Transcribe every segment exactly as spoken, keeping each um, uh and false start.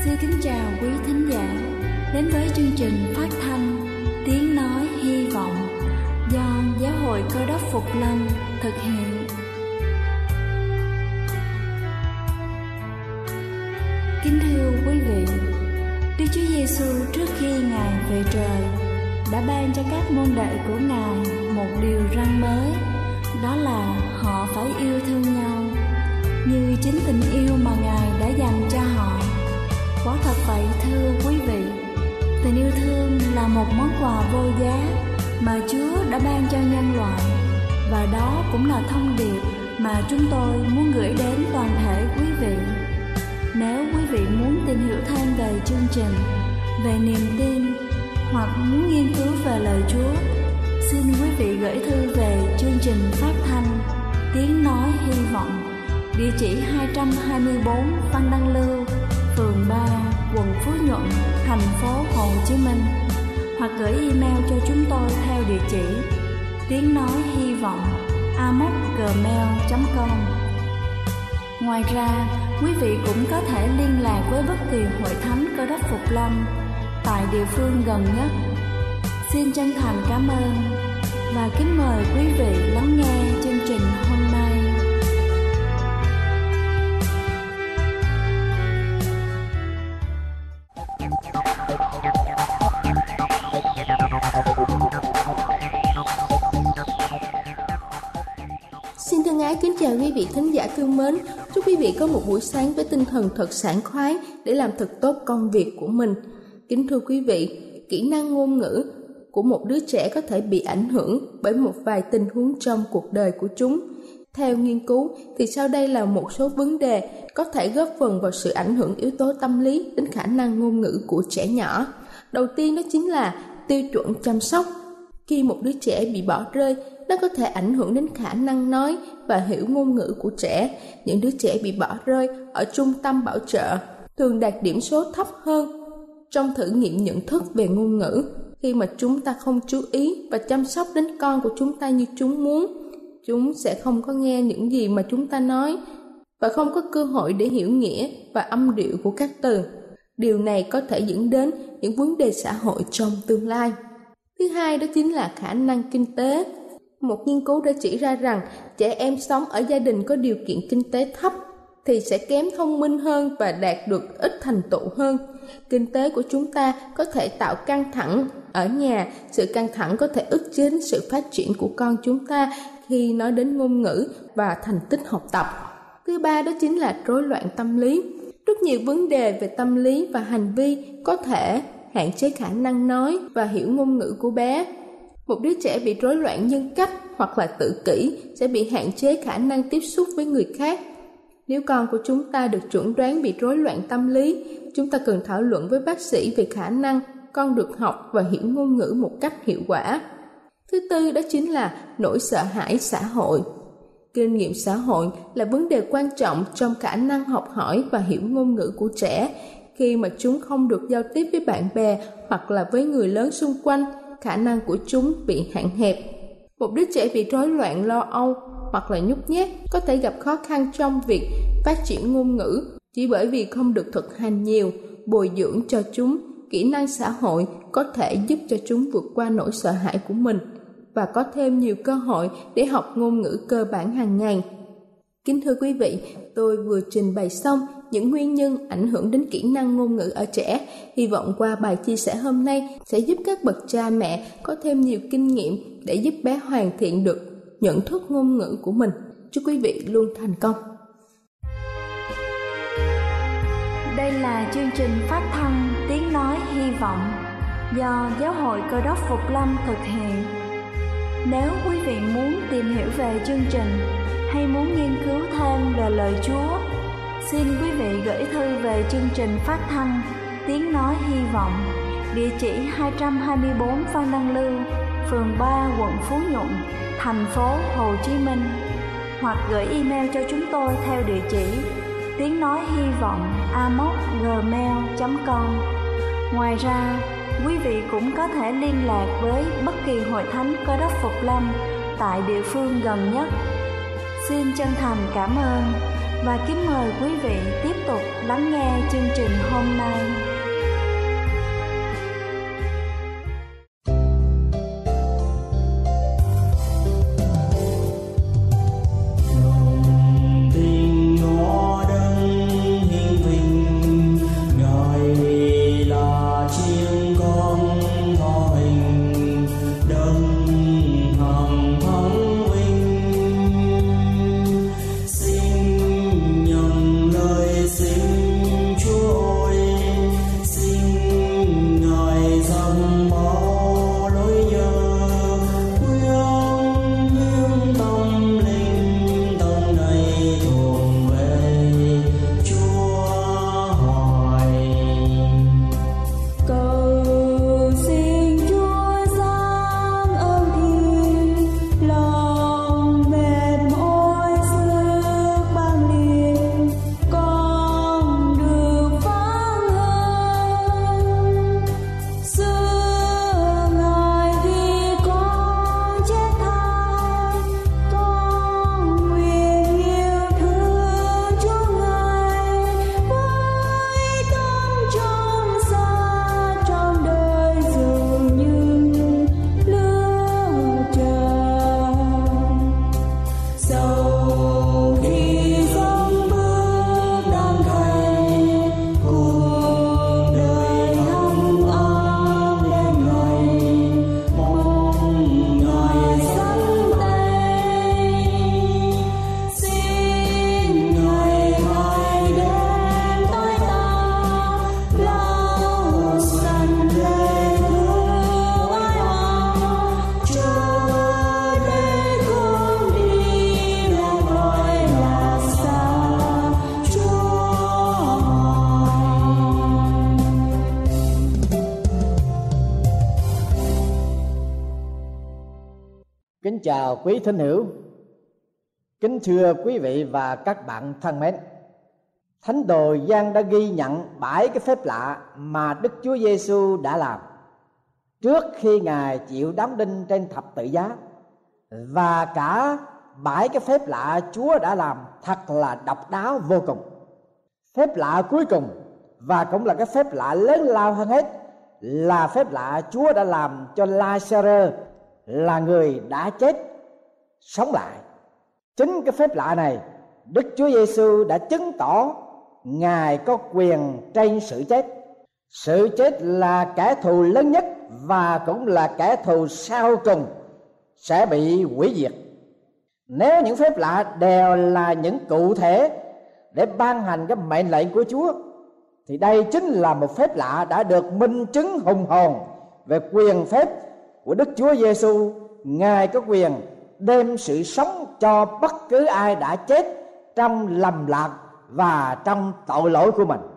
Xin kính chào quý thính giả đến với chương trình phát thanh Tiếng Nói Hy Vọng do Giáo hội Cơ Đốc Phục Lâm thực hiện. Kính thưa quý vị, Đức Chúa Giêsu trước khi Ngài về trời đã ban cho các môn đệ của Ngài một điều răn mới, đó là họ phải yêu thương nhau như chính tình yêu mà Ngài đã dành cho họ. Quả thật vậy thưa quý vị, tình yêu thương là một món quà vô giá mà Chúa đã ban cho nhân loại, và đó cũng là thông điệp mà chúng tôi muốn gửi đến toàn thể quý vị. Nếu quý vị muốn tìm hiểu thêm về chương trình, về niềm tin hoặc muốn nghiên cứu về lời Chúa, xin quý vị gửi thư về chương trình phát thanh Tiếng Nói Hy Vọng, địa chỉ hai trăm hai mươi bốn Phan Đăng Lưu, phường ba, quận Phú Nhuận, thành phố Hồ Chí Minh, hoặc gửi email cho chúng tôi theo địa chỉ tiếng nói hy vọng a m o c gmail chấm com. Ngoài ra, quý vị cũng có thể liên lạc với bất kỳ hội thánh Cơ Đốc Phục Lâm tại địa phương gần nhất. Xin chân thành cảm ơn và kính mời quý vị lắng nghe chương trình hôm nay. Xin thân ái kính chào quý vị thính giả thương mến. Chúc quý vị có một buổi sáng với tinh thần thật sảng khoái để làm thật tốt công việc của mình. Kính thưa quý vị, kỹ năng ngôn ngữ của một đứa trẻ có thể bị ảnh hưởng bởi một vài tình huống trong cuộc đời của chúng. Theo nghiên cứu thì sau đây là một số vấn đề có thể góp phần vào sự ảnh hưởng yếu tố tâm lý đến khả năng ngôn ngữ của trẻ nhỏ. Đầu tiên đó chính là tiêu chuẩn chăm sóc. Khi một đứa trẻ bị bỏ rơi, nó có thể ảnh hưởng đến khả năng nói và hiểu ngôn ngữ của trẻ. Những đứa trẻ bị bỏ rơi ở trung tâm bảo trợ thường đạt điểm số thấp hơn trong thử nghiệm nhận thức về ngôn ngữ. Khi mà chúng ta không chú ý và chăm sóc đến con của chúng ta như chúng muốn, chúng sẽ không có nghe những gì mà chúng ta nói và không có cơ hội để hiểu nghĩa và âm điệu của các từ. Điều này có thể dẫn đến những vấn đề xã hội trong tương lai. Thứ hai đó chính là khả năng kinh tế. Một nghiên cứu đã chỉ ra rằng trẻ em sống ở gia đình có điều kiện kinh tế thấp thì sẽ kém thông minh hơn và đạt được ít thành tựu hơn. Kinh tế của chúng ta có thể tạo căng thẳng ở nhà. Sự căng thẳng có thể ức chế đến sự phát triển của con chúng ta khi nói đến ngôn ngữ và thành tích học tập. Thứ ba đó chính là rối loạn tâm lý. Rất nhiều vấn đề về tâm lý và hành vi có thể hạn chế khả năng nói và hiểu ngôn ngữ của bé. Một đứa trẻ bị rối loạn nhân cách hoặc là tự kỷ sẽ bị hạn chế khả năng tiếp xúc với người khác. Nếu con của chúng ta được chẩn đoán bị rối loạn tâm lý, chúng ta cần thảo luận với bác sĩ về khả năng con được học và hiểu ngôn ngữ một cách hiệu quả. Thứ tư đó chính là nỗi sợ hãi xã hội. Kinh nghiệm xã hội là vấn đề quan trọng trong khả năng học hỏi và hiểu ngôn ngữ của trẻ. Khi mà chúng không được giao tiếp với bạn bè hoặc là với người lớn xung quanh, khả năng của chúng bị hạn hẹp. Một đứa trẻ bị rối loạn lo âu hoặc là nhút nhát có thể gặp khó khăn trong việc phát triển ngôn ngữ chỉ bởi vì không được thực hành nhiều. Bồi dưỡng cho chúng kỹ năng xã hội có thể giúp cho chúng vượt qua nỗi sợ hãi của mình và có thêm nhiều cơ hội để học ngôn ngữ cơ bản hàng ngày. Kính thưa quý vị, tôi vừa trình bày xong những nguyên nhân ảnh hưởng đến kỹ năng ngôn ngữ ở trẻ. Hy vọng qua bài chia sẻ hôm nay sẽ giúp các bậc cha mẹ có thêm nhiều kinh nghiệm để giúp bé hoàn thiện được nhận thức ngôn ngữ của mình. Chúc quý vị luôn thành công. Đây là chương trình phát thanh Tiếng Nói Hy Vọng do Giáo hội Cơ Đốc Phục Lâm thực hiện. Nếu quý vị muốn tìm hiểu về chương trình hay muốn nghiên cứu thêm về lời Chúa, xin quý vị gửi thư về chương trình phát thanh Tiếng Nói Hy Vọng, địa chỉ hai trăm hai mươi bốn Phan Đăng Lưu, phường ba, quận Phú Nhuận, thành phố Hồ Chí Minh, hoặc gửi email cho chúng tôi theo địa chỉ tiếng nói hy vọng a m o c gmail chấm com. Ngoài ra, quý vị cũng có thể liên lạc với bất kỳ hội thánh Cơ Đốc Phục Lâm tại địa phương gần nhất. Xin chân thành cảm ơn và kính mời quý vị tiếp tục lắng nghe chương trình hôm nay. Kính chào quý thính hữu, kính thưa quý vị và các bạn thân mến. Thánh đồ Gioan đã ghi nhận bảy cái phép lạ mà Đức Chúa Giêsu đã làm trước khi Ngài chịu đóng đinh trên thập tự giá, và cả bảy cái phép lạ Chúa đã làm thật là độc đáo vô cùng. Phép lạ cuối cùng, và cũng là cái phép lạ lớn lao hơn hết, là phép lạ Chúa đã làm cho La-sa-rơ, là người đã chết sống lại. Chính cái phép lạ này, Đức Chúa Giêsu đã chứng tỏ Ngài có quyền trên sự chết. Sự chết là kẻ thù lớn nhất và cũng là kẻ thù sau cùng sẽ bị hủy diệt. Nếu những phép lạ đều là những cụ thể để ban hành cái mệnh lệnh của Chúa, thì đây chính là một phép lạ đã được minh chứng hùng hồn về quyền phép của Đức Chúa Giêsu. Ngài có quyền đem sự sống cho bất cứ ai đã chết trong lầm lạc và trong tội lỗi của mình.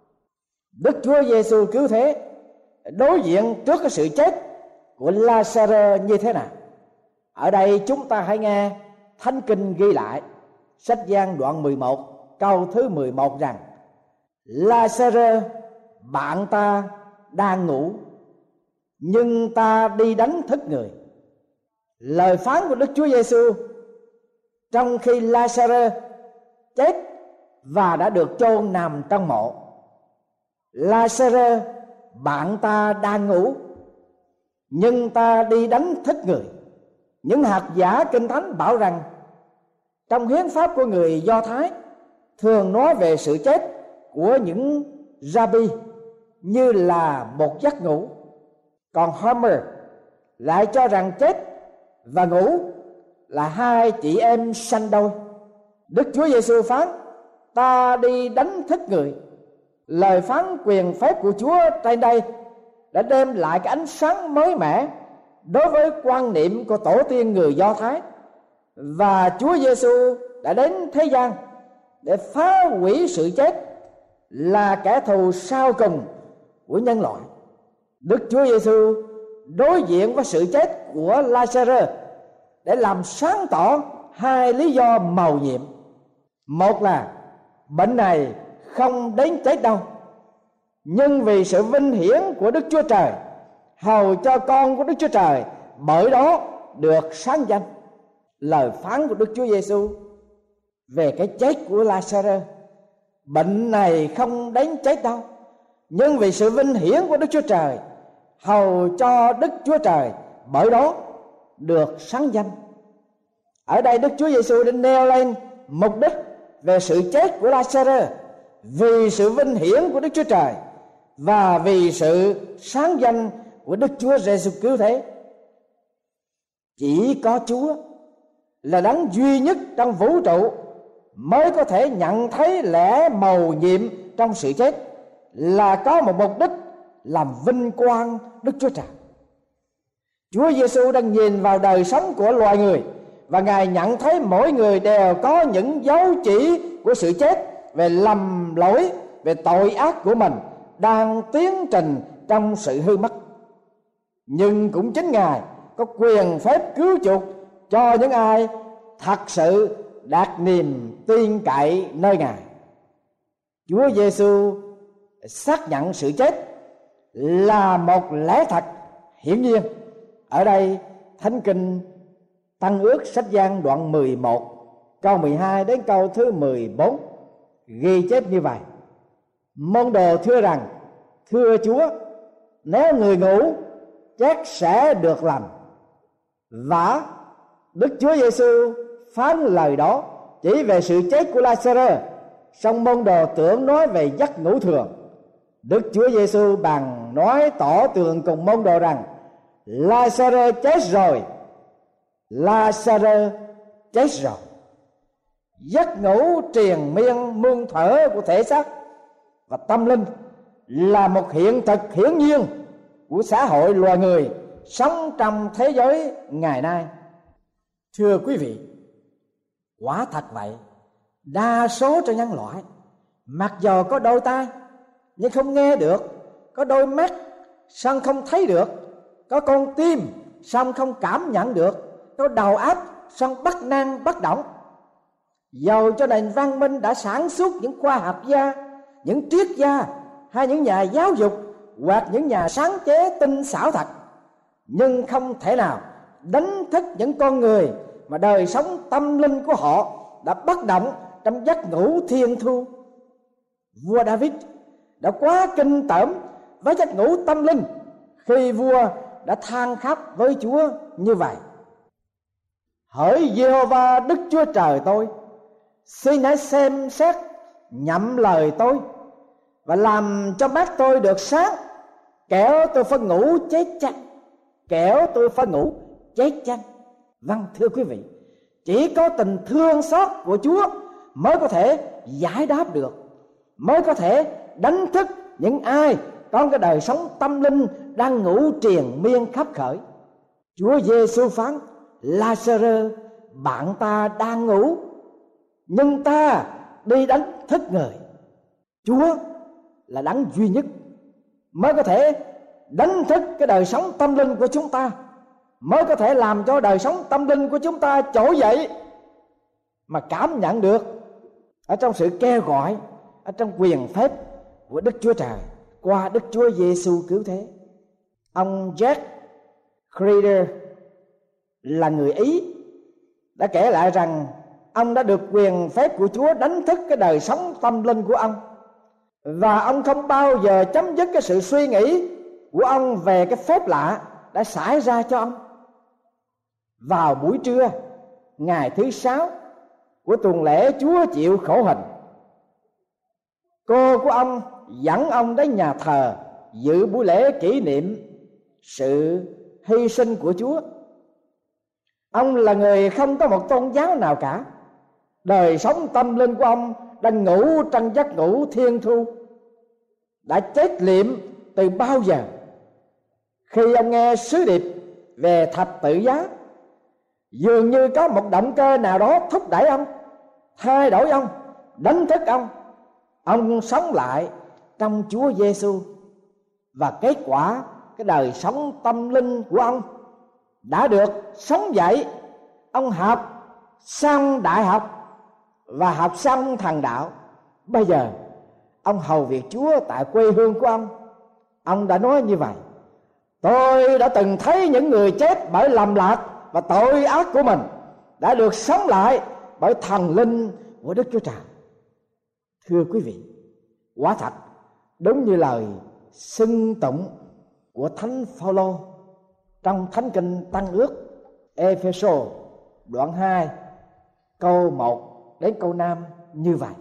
Đức Chúa Giêsu cứu thế đối diện trước cái sự chết của La-sa-rơ như thế nào? Ở đây chúng ta hãy nghe Thánh Kinh ghi lại, sách Gioan đoạn mười một câu thứ mười một rằng: La-sa-rơ bạn ta đang ngủ, nhưng ta đi đánh thức người. Lời phán của Đức Chúa Giêsu trong khi La-sa-rơ chết và đã được chôn nằm trong mộ. La-sa-rơ bạn ta đang ngủ, nhưng ta đi đánh thức người. Những học giả Kinh Thánh bảo rằng trong hiến pháp của người Do Thái thường nói về sự chết của những Rabbi như là một giấc ngủ, còn Homer lại cho rằng chết và ngủ là hai chị em sanh đôi. Đức Chúa Giêsu phán: ta đi đánh thức người. Lời phán quyền phép của Chúa trên đây đã đem lại cái ánh sáng mới mẻ đối với quan niệm của tổ tiên người Do Thái, và Chúa Giêsu đã đến thế gian để phá hủy sự chết, là kẻ thù sau cùng của nhân loại. Đức Chúa Giêsu đối diện với sự chết của La-sa-rơ để làm sáng tỏ hai lý do mầu nhiệm. Một là bệnh này không đến chết đâu, nhưng vì sự vinh hiển của Đức Chúa Trời, hầu cho con của Đức Chúa Trời bởi đó được sáng danh. Lời phán của Đức Chúa Giêsu về cái chết của Lazarơ. Bệnh này không đến chết đâu, nhưng vì sự vinh hiển của Đức Chúa Trời, hầu cho Đức Chúa Trời bởi đó được sáng danh. Ở đây Đức Chúa Giêsu đã nêu lên mục đích về sự chết của Lazarơ, vì sự vinh hiển của Đức Chúa Trời và vì sự sáng danh của Đức Chúa Giêsu cứu thế. Chỉ có Chúa là đấng duy nhất trong vũ trụ mới có thể nhận thấy lẽ mầu nhiệm trong sự chết là có một mục đích làm vinh quang Đức Chúa Trời. Chúa Giêsu đang nhìn vào đời sống của loài người, và Ngài nhận thấy mỗi người đều có những dấu chỉ của sự chết, về lầm lỗi, về tội ác của mình đang tiến trình trong sự hư mất. Nhưng cũng chính Ngài có quyền phép cứu chuộc cho những ai thật sự đặt niềm tin cậy nơi Ngài. Chúa Giêsu xác nhận sự chết là một lẽ thật hiển nhiên. Ở đây Thánh Kinh Tăng Ước sách Giăng đoạn mười một câu mười hai đến câu thứ mười bốn ghi chép như vậy: Môn đồ thưa rằng, thưa Chúa, nếu người ngủ chắc sẽ được lành. Và Đức Chúa Giêsu phán lời đó chỉ về sự chết của Lazarơ, song môn đồ tưởng nói về giấc ngủ thường. Đức Chúa Giêsu bằng nói tỏ tường cùng môn đồ rằng Lazarơ chết rồi, Lazarơ chết rồi. Giấc ngủ triền miên muôn thuở của thể xác và tâm linh là một hiện thực hiển nhiên của xã hội loài người sống trong thế giới ngày nay. Thưa quý vị, quả thật vậy, đa số trong nhân loại mặc dầu có đôi tai nhưng không nghe được, có đôi mắt song không thấy được, có con tim song không cảm nhận được, có đầu óc song bất năng bất động. Dầu cho nền văn minh đã sản xuất những khoa học gia, những triết gia hay những nhà giáo dục hoặc những nhà sáng chế tinh xảo thật, nhưng không thể nào đánh thức những con người mà đời sống tâm linh của họ đã bất động trong giấc ngủ thiên thu. Vua David đã quá kinh tởm với giấc ngủ tâm linh khi vua đã than khóc với Chúa như vậy: Hỡi Giê-hô-va Đức Chúa Trời tôi, xin hãy xem xét nhậm lời tôi và làm cho mắt tôi được sáng, kẻo tôi phải ngủ chết chăng, kẻo tôi phải ngủ chết chăng. Vâng, thưa quý vị, chỉ có tình thương xót của Chúa mới có thể giải đáp được, mới có thể đánh thức những ai có cái đời sống tâm linh đang ngủ triền miên khắp khởi. Chúa Giêsu phán: Lazarơ, bạn ta đang ngủ, nhưng ta đi đánh thức người. Chúa là đấng duy nhất mới có thể đánh thức cái đời sống tâm linh của chúng ta, mới có thể làm cho đời sống tâm linh của chúng ta trỗi dậy mà cảm nhận được ở trong sự kêu gọi, ở trong quyền phép của Đức Chúa Trời qua Đức Chúa Giêsu cứu thế. Ông Jack Creeder là người Ý đã kể lại rằng ông đã được quyền phép của Chúa đánh thức cái đời sống tâm linh của ông, và ông không bao giờ chấm dứt cái sự suy nghĩ của ông về cái phép lạ đã xảy ra cho ông. Vào buổi trưa ngày thứ sáu của tuần lễ Chúa chịu khổ hình, cô của ông dẫn ông đến nhà thờ dự buổi lễ kỷ niệm sự hy sinh của Chúa. Ông là người không có một tôn giáo nào cả. Đời sống tâm linh của ông đang ngủ trong giấc ngủ thiên thu, đã chết liệm từ bao giờ. Khi ông nghe sứ điệp về thập tự giá, dường như có một động cơ nào đó thúc đẩy ông, thay đổi ông, đánh thức ông. Ông sống lại trong Chúa Giêsu, và kết quả cái đời sống tâm linh của ông đã được sống dậy. Ông học xong đại học và học xong thần đạo. Bây giờ ông hầu việc Chúa tại quê hương của ông. Ông đã nói như vậy: Tôi đã từng thấy những người chết bởi lầm lạc và tội ác của mình đã được sống lại bởi thần linh của Đức Chúa Trời. Thưa quý vị, quả thật đúng như lời xưng tụng của Thánh Phaolô trong Thánh Kinh Tăng Ước Ê-phê-sô đoạn hai câu một đến câu năm như vậy: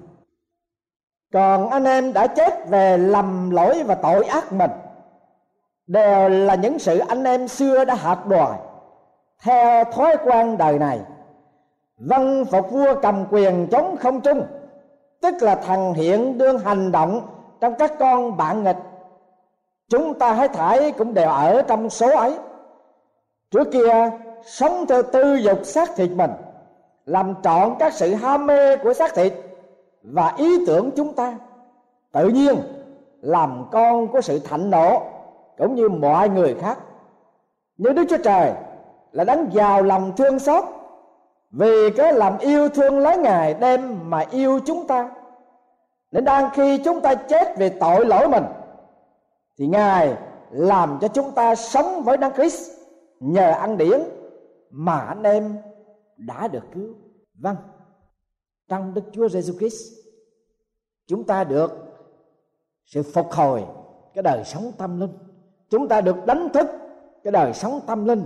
còn anh em đã chết về lầm lỗi và tội ác mình, đều là những sự anh em xưa đã hạt đòi theo thói quen đời này, vâng phục vua cầm quyền chống không trung, tức là thằng hiện đương hành động trong các con bạn nghịch. Chúng ta hãy thảy cũng đều ở trong số ấy. Trước kia sống theo tư dục xác thịt mình, làm trọn các sự ham mê của xác thịt và ý tưởng chúng ta, tự nhiên làm con của sự thạnh nộ cũng như mọi người khác. Nhưng Đức Chúa Trời là đấng giàu lòng thương xót, vì cái lòng yêu thương lấy Ngài đem mà yêu chúng ta, nên đang khi chúng ta chết về tội lỗi mình, thì Ngài làm cho chúng ta sống với Đấng Christ nhờ ân điển mà anh em đã được cứu. Vâng, trong Đức Chúa Giêsu Christ chúng ta được sự phục hồi cái đời sống tâm linh, chúng ta được đánh thức cái đời sống tâm linh,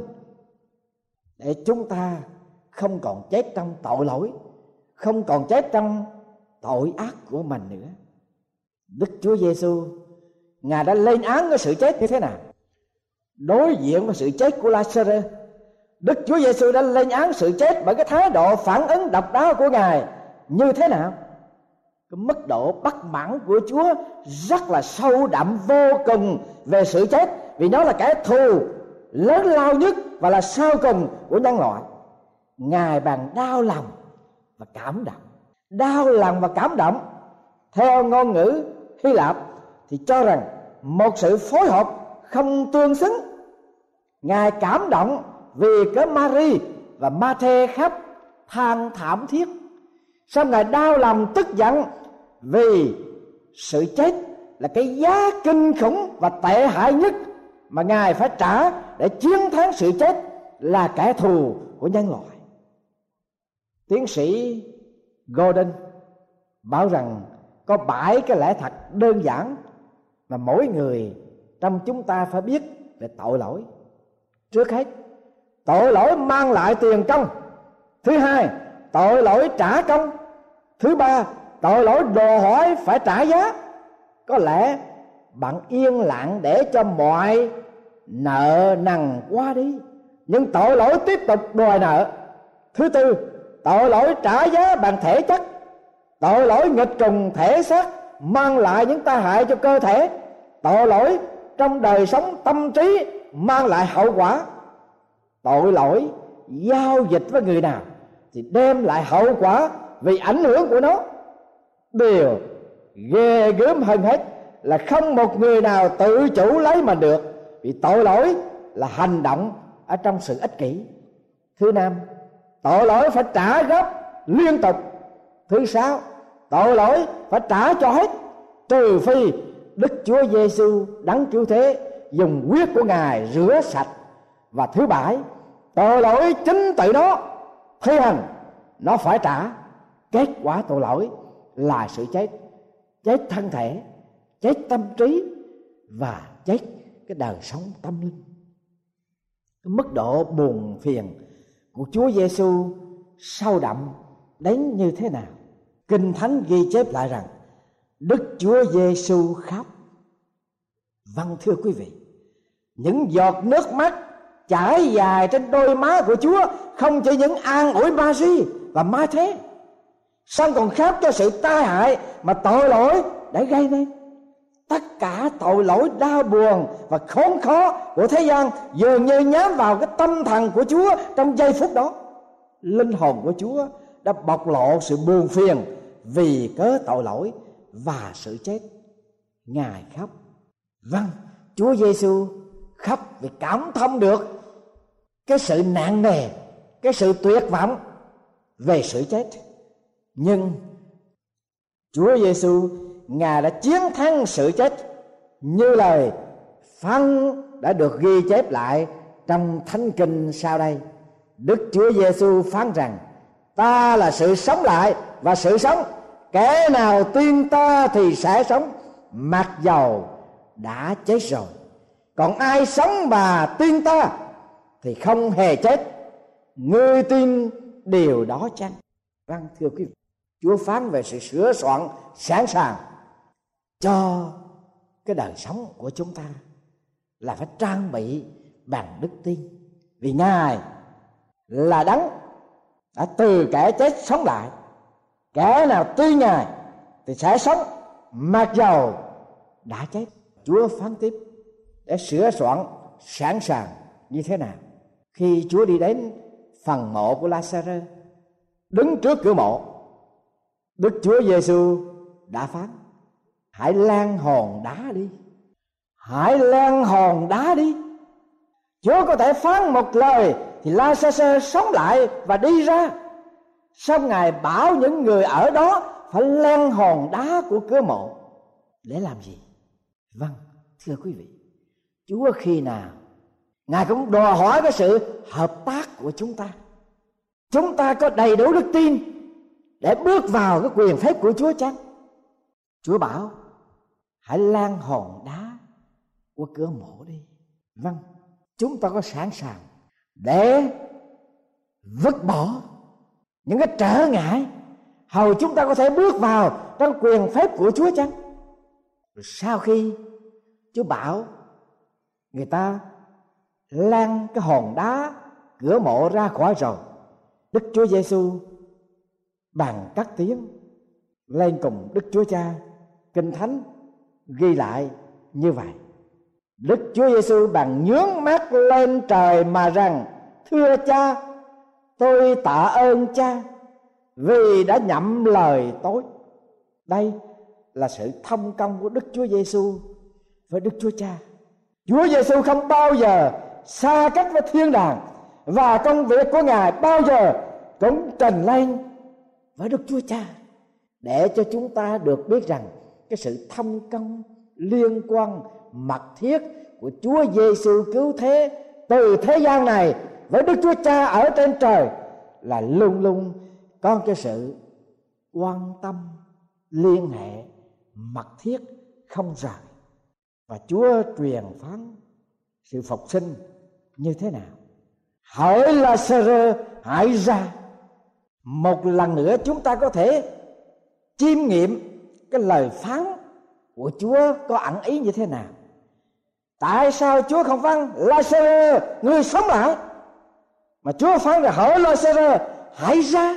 để chúng ta không còn chết trong tội lỗi, không còn chết trong tội ác của mình nữa. Đức Chúa Giêsu Ngài đã lên án cái sự chết như thế nào? Đối diện với sự chết của Lazarus, Đức Chúa Giêsu đã lên án sự chết bởi cái thái độ phản ứng độc đáo của Ngài như thế nào? Cái mức độ bất mãn của Chúa rất là sâu đậm vô cùng về sự chết, vì nó là kẻ thù lớn lao nhất và là sau cùng của nhân loại. Ngài bằng đau lòng và cảm động. Đau lòng và cảm động theo ngôn ngữ Hy Lạp thì cho rằng một sự phối hợp không tương xứng. Ngài cảm động vì cái Mary và Ma-thê khóc than thảm thiết, xong Ngài đau lòng tức giận vì sự chết là cái giá kinh khủng và tệ hại nhất mà Ngài phải trả để chiến thắng sự chết là kẻ thù của nhân loại. Tiến sĩ Gordon bảo rằng có bảy cái lẽ thật đơn giản mà mỗi người trong chúng ta phải biết về tội lỗi. Trước hết, tội lỗi mang lại tiền công. Thứ hai, tội lỗi trả công. Thứ ba, tội lỗi đòi hỏi phải trả giá. Có lẽ bạn yên lặng để cho mọi nợ nần qua đi, nhưng tội lỗi tiếp tục đòi nợ. Thứ tư, tội lỗi trả giá bằng thể chất. Tội lỗi nghịch trùng thể xác mang lại những tai hại cho cơ thể. Tội lỗi trong đời sống tâm trí mang lại hậu quả. Tội lỗi giao dịch với người nào thì đem lại hậu quả vì ảnh hưởng của nó. Điều ghê gớm hơn hết là không một người nào tự chủ lấy mình được, vì tội lỗi là hành động ở trong sự ích kỷ. Thứ năm, tội lỗi phải trả gấp liên tục. Thứ sáu, tội lỗi phải trả cho hết, trừ phi Đức Chúa Giêsu đấng cứu thế dùng huyết của Ngài rửa sạch. Và thứ bảy, tội lỗi chính tự nó thi hành, nó phải trả. Kết quả tội lỗi là sự chết, chết thân thể, chết tâm trí và chết cái đời sống tâm linh. Cái mức độ buồn phiền của Chúa Giêsu sâu đậm đến như thế nào? Kinh Thánh ghi chép lại rằng Đức Chúa Giêsu khóc. Vâng, thưa quý vị, những giọt nước mắt chảy dài trên đôi má của Chúa không chỉ những an ủi Mary và Ma-thê, song còn khóc cho sự tai hại mà tội lỗi đã gây nên. Tất cả tội lỗi đau buồn và khốn khó của thế gian dường như nhắm vào cái tâm thần của Chúa trong giây phút đó. Linh hồn của Chúa đã bộc lộ sự buồn phiền vì cớ tội lỗi và sự chết. Ngài khóc. Vâng, Chúa Giêsu khóc vì cảm thông được cái sự nặng nề, cái sự tuyệt vọng về sự chết. Nhưng Chúa Giêsu Ngài đã chiến thắng sự chết, như lời phán đã được ghi chép lại trong Thánh Kinh sau đây. Đức Chúa Giêsu phán rằng: ta là sự sống lại và sự sống. Kẻ nào tin ta thì sẽ sống, mặc dầu đã chết rồi. Còn ai sống và tin ta thì không hề chết. Ngươi tin điều đó chăng? Vâng, thưa quý vị, Chúa phán về sự sửa soạn sẵn sàng cho cái đời sống của chúng ta là phải trang bị bằng đức tin. Vì Ngài là Đấng đã từ kẻ chết sống lại. Kẻ nào tin Ngài thì sẽ sống, mặc dầu đã chết. Chúa phán tiếp để sửa soạn sẵn sàng như thế nào? Khi Chúa đi đến phần mộ của La-sa-rơ, đứng trước cửa mộ, Đức Chúa Giêsu đã phán: hãy lan hòn đá đi, hãy lan hòn đá đi. Chúa có thể phán một lời thì La-sa-rơ sống lại và đi ra. Xong Ngài bảo những người ở đó phải lan hòn đá của cửa mộ để làm gì? Vâng, thưa quý vị, Chúa khi nào Ngài cũng đòi hỏi cái sự hợp tác của chúng ta. Chúng ta có đầy đủ đức tin để bước vào cái quyền phép của Chúa chăng? Chúa bảo hãy lan hòn đá của cửa mộ đi. Vâng, chúng ta có sẵn sàng để vứt bỏ những cái trở ngại hầu chúng ta có thể bước vào trong quyền phép của Chúa chăng? Rồi sau khi Chúa bảo người ta lan cái hòn đá cửa mộ ra khỏi rồi, Đức Chúa Giêsu bằng các tiếng lên cùng Đức Chúa Cha. Kinh Thánh ghi lại như vậy: Đức Chúa Giêsu bằng nhướng mắt lên trời mà rằng: thưa Cha, tôi tạ ơn Cha vì đã nhậm lời tôi. Đây là sự thông công của Đức Chúa Giêsu với Đức Chúa Cha. Chúa Giêsu không bao giờ xa cách với thiên đàng, và công việc của Ngài bao giờ cũng trình lên với Đức Chúa Cha, để cho chúng ta được biết rằng cái sự thông công liên quan mật thiết của Chúa Giêsu cứu thế từ thế gian này với Đức Chúa Cha ở trên trời là luôn luôn có cái sự quan tâm, liên hệ mật thiết không rời. Và Chúa truyền phán sự phục sinh như thế nào? Hỡi La-sa-rơ, hãy ra. Một lần nữa chúng ta có thể chiêm nghiệm cái lời phán của Chúa có ẩn ý như thế nào. Tại sao Chúa không phán La-sa-rơ ngươi sống lại, mà Chúa phán là hỡi La-sa-rơ hãy ra?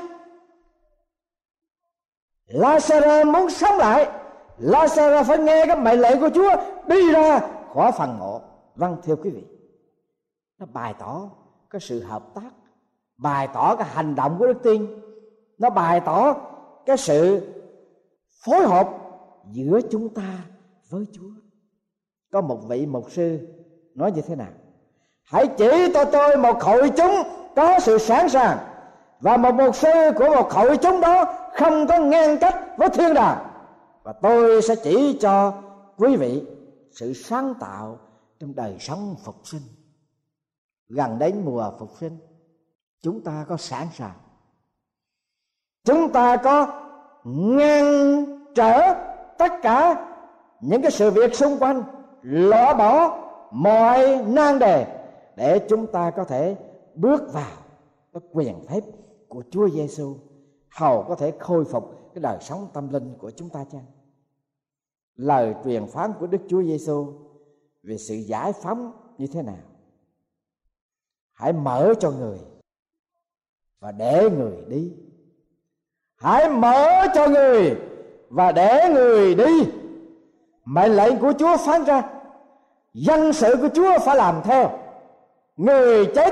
La-sa-rơ muốn sống lại, La-sa-rơ phải nghe cái mệnh lệnh của Chúa đi ra khỏi phần mộ. Vâng, thưa quý vị, nó bày tỏ cái sự hợp tác, bày tỏ cái hành động của đức tin, nó bày tỏ cái sự phối hợp giữa chúng ta với Chúa. Có một vị mục sư nói như thế nào: hãy chỉ cho tôi một hội chúng có sự sẵn sàng, và một mục sư của một hội chúng đó không có ngăn cách với thiên đàng, và tôi sẽ chỉ cho quý vị sự sáng tạo trong đời sống phục sinh. Gần đến mùa phục sinh, chúng ta có sẵn sàng, chúng ta có ngăn trở tất cả những cái sự việc xung quanh, lỡ bỏ mọi nan đề để chúng ta có thể bước vào cái quyền phép của Chúa Giêsu, hầu có thể khôi phục cái đời sống tâm linh của chúng ta chăng? Lời truyền phán của Đức Chúa Giêsu về sự giải phóng như thế nào? Hãy mở cho người và để người đi. Hãy mở cho người và để người đi. Mệnh lệnh của Chúa phán ra, dân sự của Chúa phải làm theo. Người chết,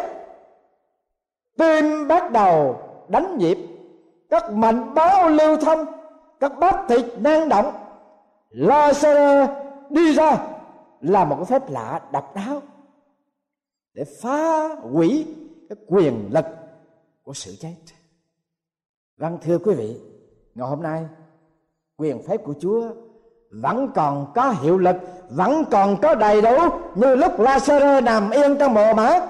tim bắt đầu đánh nhịp, các mạch máu lưu thông, các bắp thịt năng động. La-sa-rơ đi ra là một cái phép lạ độc đáo để phá hủy cái quyền lực của sự chết. Vâng, thưa quý vị, ngày hôm nay quyền phép của Chúa vẫn còn có hiệu lực, vẫn còn có đầy đủ như lúc La-sa-rơ nằm yên trong mồ mả,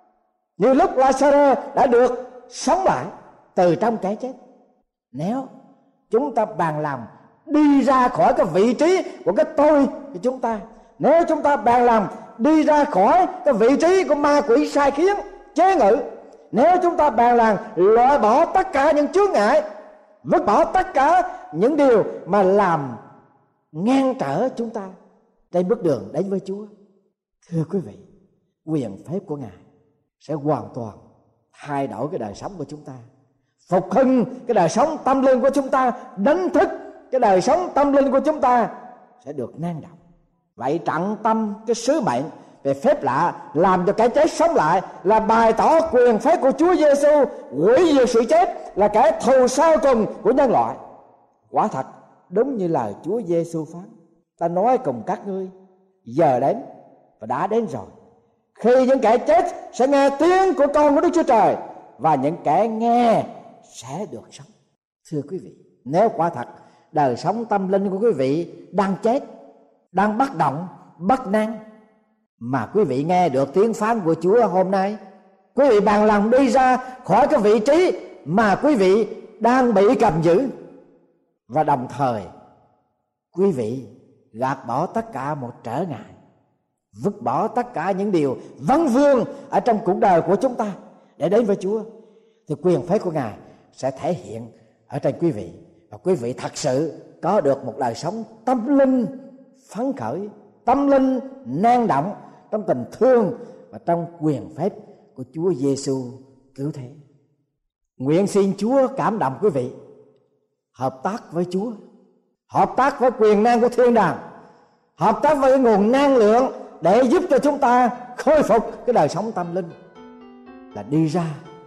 như lúc La-sa-rơ đã được sống lại từ trong cái chết. Nếu chúng ta bàn làm đi ra khỏi cái vị trí của cái tôi của chúng ta. Nếu chúng ta bàn làm đi ra khỏi cái vị trí của ma quỷ sai khiến, chế ngự, nếu chúng ta bàn làm loại bỏ tất cả những chướng ngại, vứt bỏ tất cả những điều mà làm ngăn trở chúng ta trên bước đường đến với Chúa, thưa quý vị, quyền phép của Ngài sẽ hoàn toàn thay đổi cái đời sống của chúng ta, phục hưng cái đời sống tâm linh của chúng ta, đánh thức cái đời sống tâm linh của chúng ta sẽ được năng động. Vậy trọng tâm cái sứ mệnh về phép lạ làm cho cái chết sống lại là bày tỏ quyền phép của Chúa Giêsu hủy diệt sự chết, là kẻ thù sau cùng của nhân loại. Quả thật đúng như lời Chúa Giêsu phán: ta nói cùng các ngươi, giờ đến và đã đến rồi, khi những kẻ chết sẽ nghe tiếng của con của Đức Chúa Trời, và những kẻ nghe sẽ được sống. Thưa quý vị, nếu quả thật đời sống tâm linh của quý vị đang chết, đang bất động, bất năng, mà quý vị nghe được tiếng phán của Chúa hôm nay, quý vị bằng lòng đi ra khỏi cái vị trí mà quý vị đang bị cầm giữ, và đồng thời quý vị gạt bỏ tất cả một trở ngại, vứt bỏ tất cả những điều vấn vương ở trong cuộc đời của chúng ta để đến với Chúa, thì quyền phép của Ngài sẽ thể hiện ở trên quý vị, và quý vị thật sự có được một đời sống tâm linh phấn khởi, tâm linh năng động trong tình thương và trong quyền phép của Chúa Giêsu cứu thế. Nguyện xin Chúa cảm động quý vị hợp tác với Chúa, hợp tác với quyền năng của thiên đàng, hợp tác với nguồn năng lượng để giúp cho chúng ta khôi phục cái đời sống tâm linh, là đi ra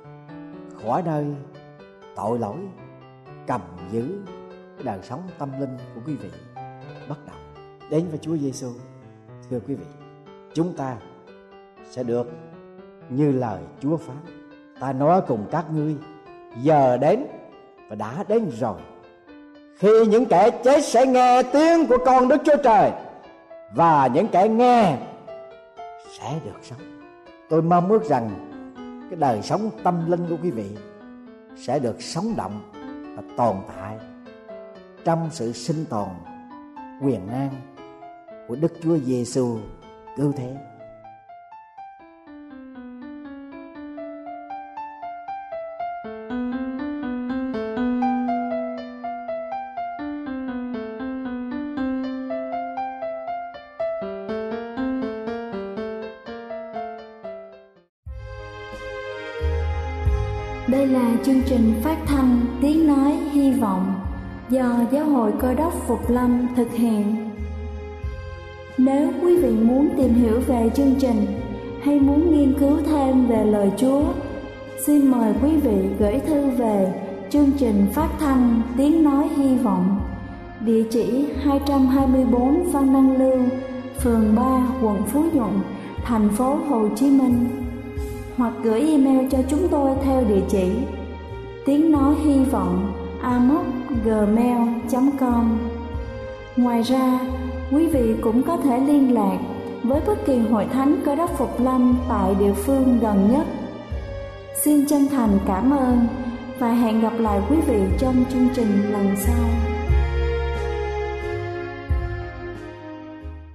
khỏi nơi tội lỗi cầm giữ cái đời sống tâm linh của quý vị bắt đầu đến với Chúa Giêsu. Thưa quý vị, chúng ta sẽ được như lời Chúa phán: ta nói cùng các ngươi, giờ đến và đã đến rồi, khi những kẻ chết sẽ nghe tiếng của con Đức Chúa Trời, và những kẻ nghe sẽ được sống. Tôi mong ước rằng cái đời sống tâm linh của quý vị sẽ được sống động và tồn tại trong sự sinh tồn quyền năng của Đức Chúa Giêsu cứu thế. Đây là chương trình phát thanh Tiếng Nói Hy Vọng do Giáo hội Cơ đốc Phục Lâm thực hiện. Nếu quý vị muốn tìm hiểu về chương trình hay muốn nghiên cứu thêm về lời Chúa, xin mời quý vị gửi thư về chương trình phát thanh Tiếng Nói Hy Vọng, địa chỉ hai trăm hai mươi bốn Phan Đăng Lưu, phường ba, quận Phú Nhuận, thành phố Hồ Chí Minh, hoặc gửi email cho chúng tôi theo địa chỉ tiếng nói hy vọng a m o c gmail chấm com. Ngoài ra, quý vị cũng có thể liên lạc với bất kỳ hội thánh Cơ đốc Phục Lâm tại địa phương gần nhất. Xin chân thành cảm ơn và hẹn gặp lại quý vị trong chương trình lần sau.